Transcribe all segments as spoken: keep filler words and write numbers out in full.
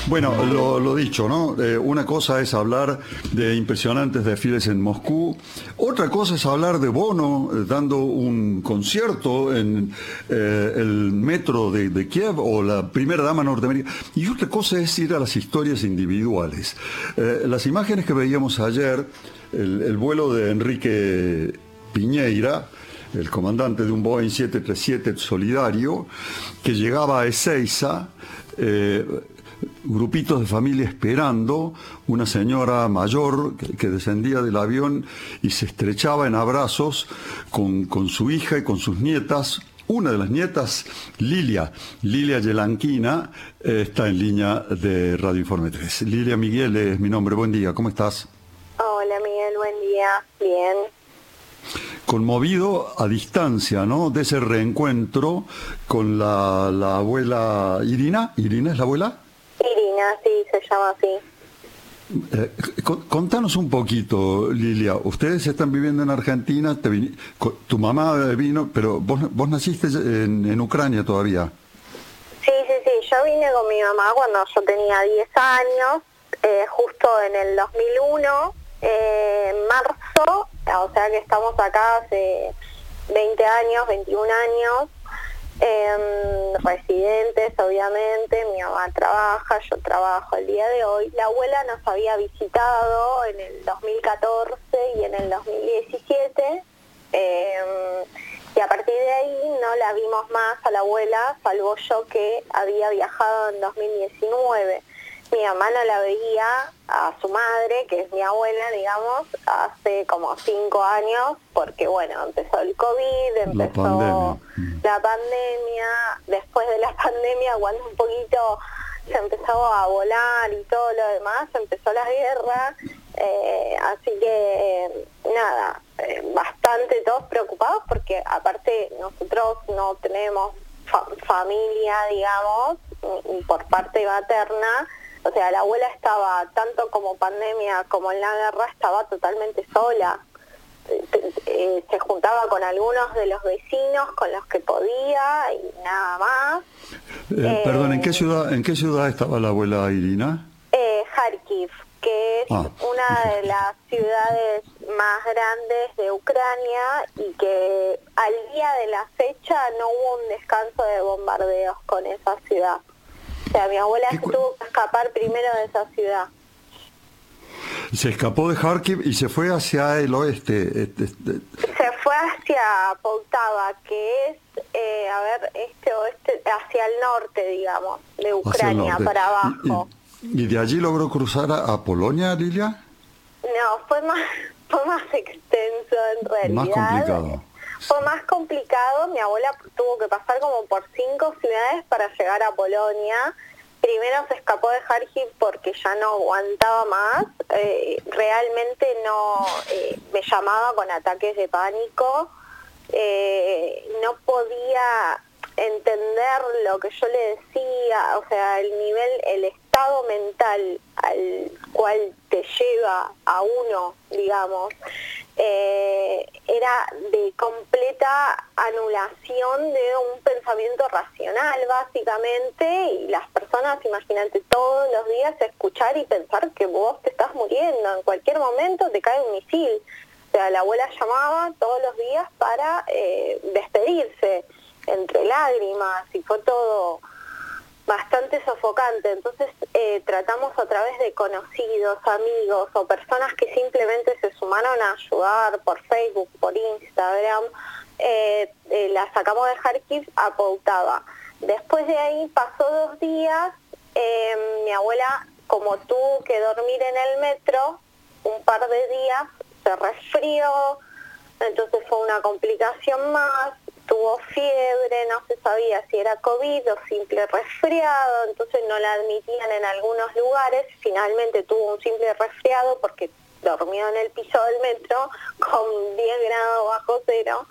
Bueno, lo, lo dicho, ¿no? Eh, una cosa es hablar de impresionantes desfiles en Moscú, otra cosa es hablar de Bono eh, dando un concierto en eh, el metro de, de Kiev o la primera dama norteamericana, y otra cosa es ir a las historias individuales. Eh, las imágenes que veíamos ayer, el, el vuelo de Enrique Piñeira, el comandante de un Boeing siete treinta y siete solidario, que llegaba a Ezeiza, eh, grupitos de familia esperando, una señora mayor que, que descendía del avión y se estrechaba en abrazos con, con su hija y con sus nietas. Una de las nietas, Lilia, Lilia Yelanquina, eh, está en línea de Radio Informe tres. Lilia Miguel es mi nombre, buen día, ¿cómo estás? Hola Miguel, buen día, bien. Conmovido a distancia, ¿no?, de ese reencuentro con la, la abuela Irina. ¿Irina es la abuela? Irina, sí, se llama así. Eh, contanos un poquito, Lilia. Ustedes están viviendo en Argentina, te vin... tu mamá vino, pero vos, vos naciste en, en Ucrania todavía. Sí, sí, sí, yo vine con mi mamá cuando yo tenía diez años, eh, justo en el dos mil uno, eh, en marzo, o sea que estamos acá hace veinte años, veintiún años, eh, residentes obviamente, mi mamá trabaja, yo trabajo el día de hoy. La abuela nos había visitado en el dos mil catorce y en el dos mil diecisiete, eh, y a partir de ahí no la vimos más a la abuela, salvo yo que había viajado en dos mil diecinueve. Mi mamá no la veía a su madre, que es mi abuela, digamos, hace como cinco años, porque bueno, empezó el COVID, empezó la pandemia. la pandemia, después de la pandemia, cuando un poquito se empezó a volar y todo lo demás, empezó la guerra, eh, así que eh, nada, eh, bastante todos preocupados, porque aparte nosotros no tenemos fa- familia, digamos, por parte materna. O sea, la abuela estaba, tanto como pandemia como en la guerra, estaba totalmente sola. Eh, se juntaba con algunos de los vecinos con los que podía y nada más. Eh, eh, perdón, ¿en qué ciudad, en qué ciudad estaba la abuela Irina? Eh, Kharkiv, que es ah. una de las ciudades más grandes de Ucrania y que al día de la fecha no hubo un descanso de bombardeos con esa ciudad. O sea, mi abuela se tuvo que escapar primero de esa ciudad. Se escapó de Kharkiv y se fue hacia el oeste. Este, este. Se fue hacia Poltava, que es, eh, a ver, este oeste, hacia el norte, digamos, de Ucrania, para abajo. ¿Y, y, y de allí logró cruzar a, a Polonia, Lilia? No, fue más, fue más extenso en realidad. Más complicado. Fue más complicado, mi abuela tuvo que pasar como por cinco ciudades para llegar a Polonia. Primero se escapó de Kharkiv porque ya no aguantaba más, eh, realmente no, eh, me llamaba con ataques de pánico, eh, no podía entender lo que yo le decía, o sea, el nivel, el estado mental al cual te lleva a uno, digamos, eh, era de completa anulación de un pensamiento racional, básicamente, y las personas, imagínate, todos los días escuchar y pensar que vos te estás muriendo, en cualquier momento te cae un misil. O sea, la abuela llamaba todos los días para eh, despedirse, entre lágrimas, y fue todo bastante sofocante. Entonces eh, tratamos a través de conocidos, amigos o personas que simplemente se sumaron a ayudar por Facebook, por Instagram, eh, eh, la sacamos de Kharkiv a Poltava. Después de ahí pasó dos días, eh, mi abuela, como tuvo que dormir en el metro un par de días, se resfrió, entonces fue una complicación más. Tuvo fiebre, no se sabía si era COVID o simple resfriado, entonces no la admitían en algunos lugares. Finalmente tuvo un simple resfriado porque dormió en el piso del metro con diez grados bajo cero.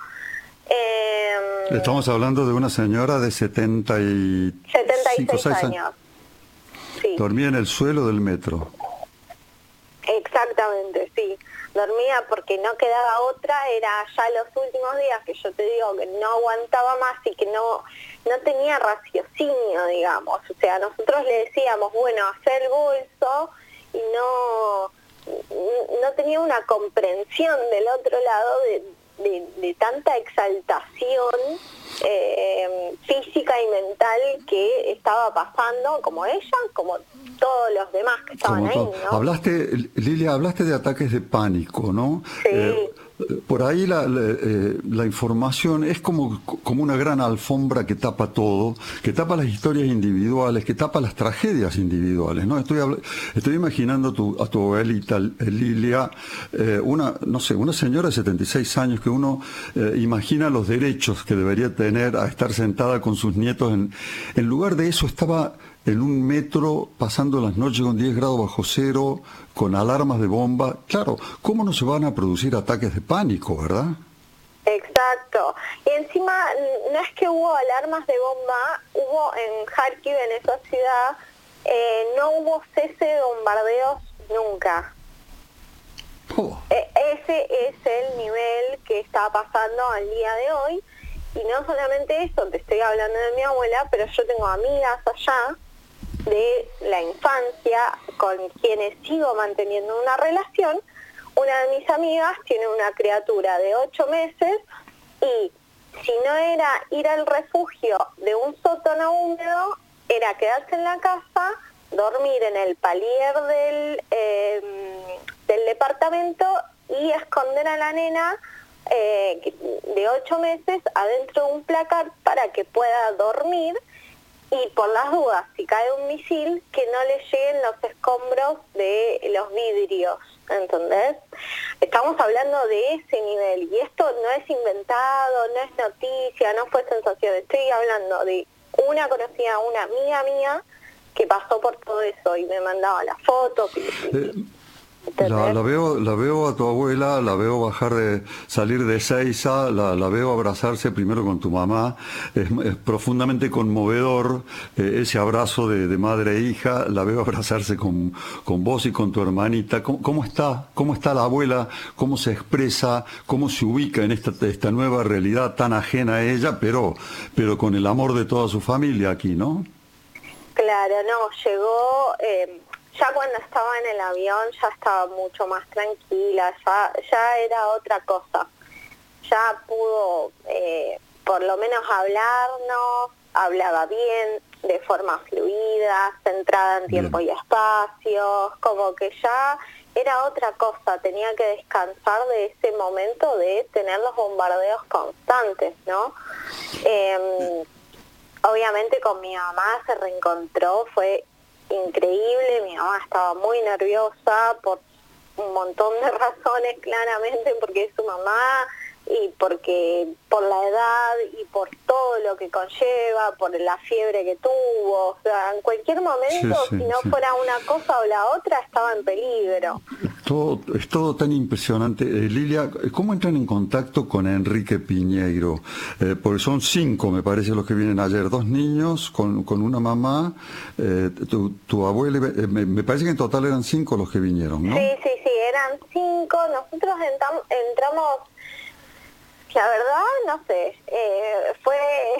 Eh, Estamos hablando de una señora de setenta y seis años. Sí. Dormía en el suelo del metro. Exactamente, sí. dormía porque no quedaba otra, era ya los últimos días que yo te digo que no aguantaba más y que no no tenía raciocinio, digamos. O sea, nosotros le decíamos, bueno, hacer el bolso, y no no tenía una comprensión del otro lado de, de, de tanta exaltación eh, física y mental que estaba pasando, como ella, como todos los demás que estaban ahí, ¿no? Hablaste, Lilia, hablaste de ataques de pánico, ¿no? Sí. Eh, por ahí la, la, eh, la información es como, como una gran alfombra que tapa todo, que tapa las historias individuales, que tapa las tragedias individuales, ¿no? Estoy estoy imaginando a tu, a tu abuelita Lilia, eh, una, no sé, una señora de setenta y seis años que uno eh, imagina los derechos que debería tener a estar sentada con sus nietos. En, en lugar de eso estaba en un metro, pasando las noches con diez grados bajo cero, con alarmas de bomba. Claro, ¿cómo no se van a producir ataques de pánico, verdad? Exacto. Y encima, no es que hubo alarmas de bomba, hubo en Kharkiv, en esa ciudad, eh, no hubo cese de bombardeos nunca. Oh. E- ese es el nivel que está pasando al día de hoy. Y no solamente eso, te estoy hablando de mi abuela, pero yo tengo amigas allá de la infancia con quienes sigo manteniendo una relación. Una de mis amigas tiene una criatura de ocho meses y si no era ir al refugio de un sótano húmedo, era quedarse en la casa, dormir en el palier del, eh, del departamento y esconder a la nena eh, de ocho meses adentro de un placar para que pueda dormir. Y por las dudas, si cae un misil, que no le lleguen los escombros de los vidrios, ¿entendés? Estamos hablando de ese nivel, y esto no es inventado, no es noticia, no fue sensación, estoy hablando de una conocida, una amiga mía, que pasó por todo eso, y me mandaba las fotos, y, y, eh. La, la veo la veo a tu abuela, la veo bajar de salir de Seiza, la, la veo abrazarse primero con tu mamá, es, es profundamente conmovedor eh, ese abrazo de, de madre e hija, la veo abrazarse con, con vos y con tu hermanita. ¿Cómo, cómo está? ¿Cómo está la abuela? ¿Cómo se expresa? ¿Cómo se ubica en esta, esta nueva realidad tan ajena a ella, pero, pero con el amor de toda su familia aquí, ¿no? Claro, no, llegó... Eh... Ya cuando estaba en el avión ya estaba mucho más tranquila, ya ya era otra cosa. Ya pudo eh, por lo menos hablarnos, hablaba bien, de forma fluida, centrada en tiempo bien. Y espacio, como que ya era otra cosa, tenía que descansar de ese momento de tener los bombardeos constantes, ¿no? Eh, obviamente con mi mamá se reencontró, fue increíble, mi mamá estaba muy nerviosa por un montón de razones, claramente, porque es su mamá y porque por la edad y por todo lo que conlleva, por la fiebre que tuvo, o sea, en cualquier momento, sí, sí, si no sí. fuera una cosa o la otra, estaba en peligro. Todo, es todo tan impresionante. Eh, Lilia, ¿cómo entran en contacto con Enrique Piñeiro? Eh, porque son cinco, me parece, los que vienen ayer, dos niños con, con una mamá, eh, tu, tu abuela, eh, me, me parece que en total eran cinco los que vinieron, ¿no? Sí, sí, sí, eran cinco, nosotros entramos, entramos la verdad, no sé, eh, fue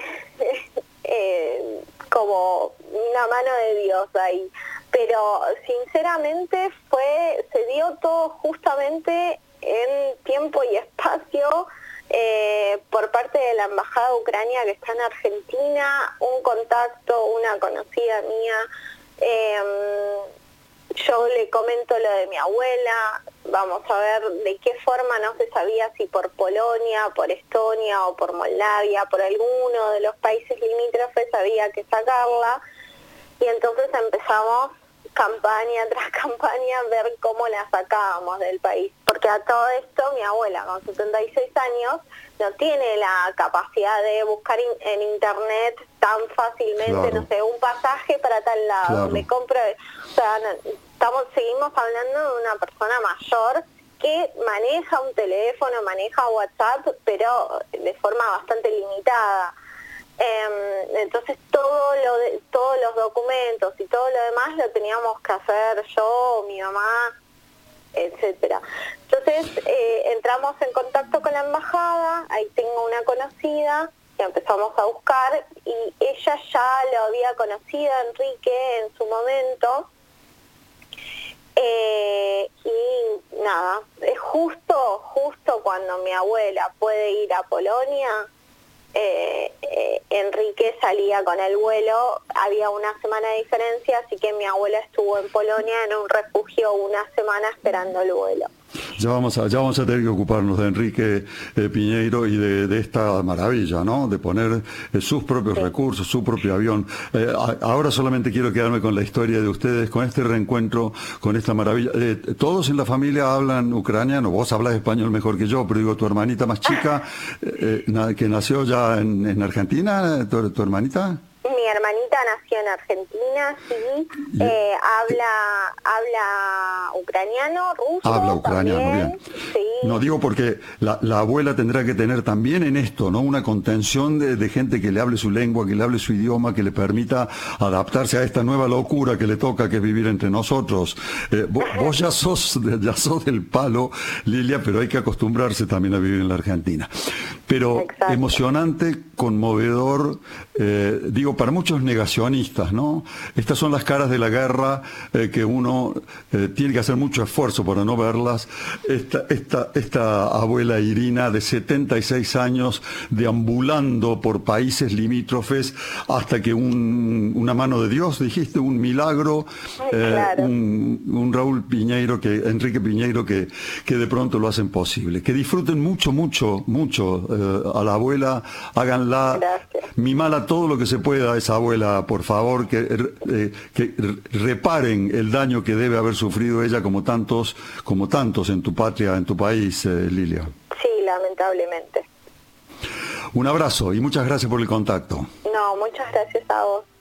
eh, como una mano de Dios ahí, pero sinceramente fue se dio todo justamente en tiempo y espacio eh, por parte de la Embajada de Ucrania que está en Argentina, un contacto, una conocida mía, eh, yo le comento lo de mi abuela, vamos a ver de qué forma, no se sabía si por Polonia, por Estonia o por Moldavia, por alguno de los países limítrofes había que sacarla, y entonces empezamos campaña tras campaña a ver cómo la sacábamos del país, porque a todo esto mi abuela con setenta y seis años no tiene la capacidad de buscar in, en internet tan fácilmente, claro. No sé, un pasaje para tal lado, claro. Me compro, o sea, no, estamos seguimos hablando de una persona mayor que maneja un teléfono, maneja WhatsApp, pero de forma bastante limitada. Eh, entonces todo lo de, todos los documentos y todo lo demás lo teníamos que hacer yo, mi mamá, etcétera. Entonces eh, entramos en contacto con la embajada, ahí tengo una conocida, que empezamos a buscar, y ella ya lo había conocido a Enrique en su momento, eh, y nada, es justo, justo cuando mi abuela puede ir a Polonia, eh, eh, Enrique salía con el vuelo, había una semana de diferencia, así que mi abuela estuvo en Polonia en un refugio una semana esperando el vuelo. Ya vamos a, ya vamos a tener que ocuparnos de Enrique eh, Piñeiro y de, de esta maravilla, ¿no? De poner eh, sus propios sí. recursos, su propio avión. Eh, a, ahora solamente quiero quedarme con la historia de ustedes, con este reencuentro, con esta maravilla. Eh, ¿Todos en la familia hablan ucraniano? Vos hablas español mejor que yo, pero digo, tu hermanita más chica, eh, eh, que nació ya en, en Argentina, ¿tu, tu hermanita? Mi hermanita nació en Argentina, sí, eh, habla habla ucraniano, ruso. Habla ucraniano, también, bien. Sí. No digo porque la, la abuela tendrá que tener también en esto, ¿no? Una contención de, de gente que le hable su lengua, que le hable su idioma, que le permita adaptarse a esta nueva locura que le toca, que es vivir entre nosotros. Eh, vos, vos ya sos, ya sos del palo, Lilia, pero hay que acostumbrarse también a vivir en la Argentina. Pero Exacto. emocionante, conmovedor, eh, digo, para muchos negacionistas, ¿no? Estas son las caras de la guerra eh, que uno eh, tiene que hacer mucho esfuerzo para no verlas. Esta, esta, esta abuela Irina de setenta y seis años deambulando por países limítrofes hasta que un, una mano de Dios, dijiste, un milagro, eh, claro. un, un Raúl Piñeiro, que Enrique Piñeiro, que, que de pronto lo hacen posible. Que disfruten mucho, mucho, mucho eh, a la abuela, háganla, Gracias. mimala todo lo que se pueda a esa abuela, por favor, que, eh, que reparen el daño que debe haber sufrido ella como tantos, como tantos en tu patria, en tu país, eh, Lilia. Sí, lamentablemente. Un abrazo y muchas gracias por el contacto. No, muchas gracias a vos.